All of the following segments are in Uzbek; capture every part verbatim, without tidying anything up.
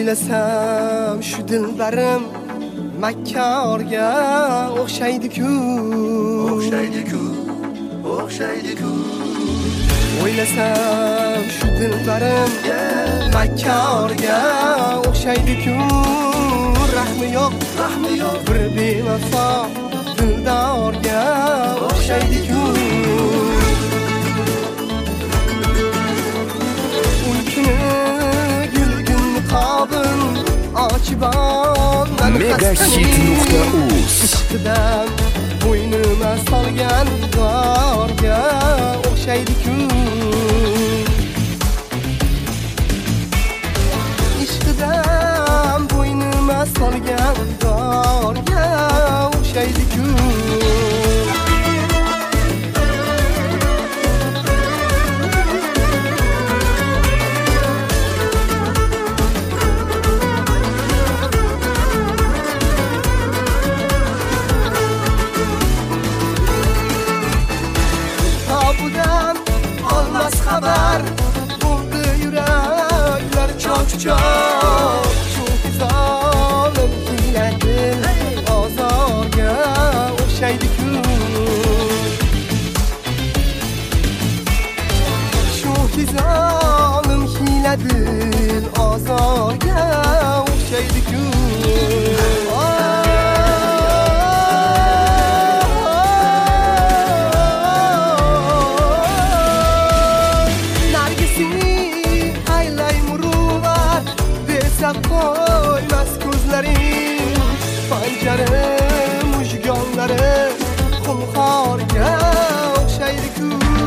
O'ylasam shu dilbarim makkorga o'xshaydi-ku, o'xshaydi-ku, o'xshaydi-ku. O'ylasam shu dilbarim makkorga o'xshaydi-ku. Rahmi yo'q, rahmi yo'q, bir bevafo dildorga o'xshaydi-ku. Megahit nuqta uz ishqidan bo'ynima solgan dorga o'xshaydi-ku. Ishqidan bo'ynima solgan dorga o'xshaydi-ku. Xabar bo'ldi yuraklar cho'k-cho'k, chunki zolim hiyladir ozorga o'xshaydi-ku. Chunki zolim hiyladir ozorga o'xshaydi-ku. Qo'ymas ko'zlaring, panjara mujgonlari xunxorga o'xshaydi-ku.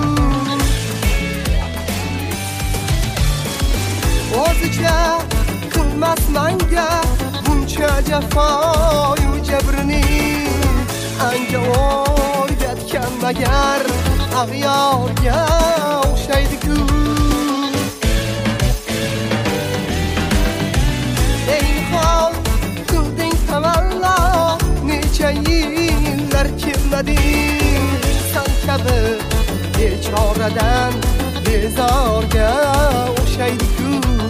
O'zicha qilmas manga buncha jafoyu jabrning, anga o'rgatgan magar ag'yorga o'xshaydi-ku. Necha yillar kelmading, san kabi bechoradan bezorga o'xshaydi-ku.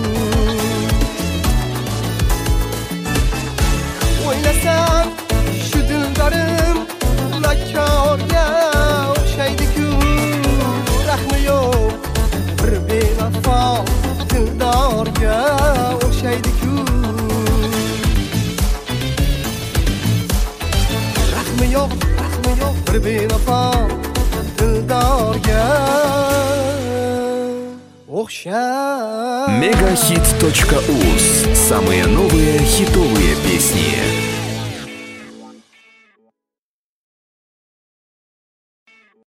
O'ylasam shu dildorim makkorga o'xshaydi-ku. Rahmi yo'q, bir bevafo dildorga o'xshaydi-ku. Rahmi yo'q, rahmi yo'q, bir bevafo dildorga o'xshaydi. Megahit точка uz. Самые новые хитовые песни.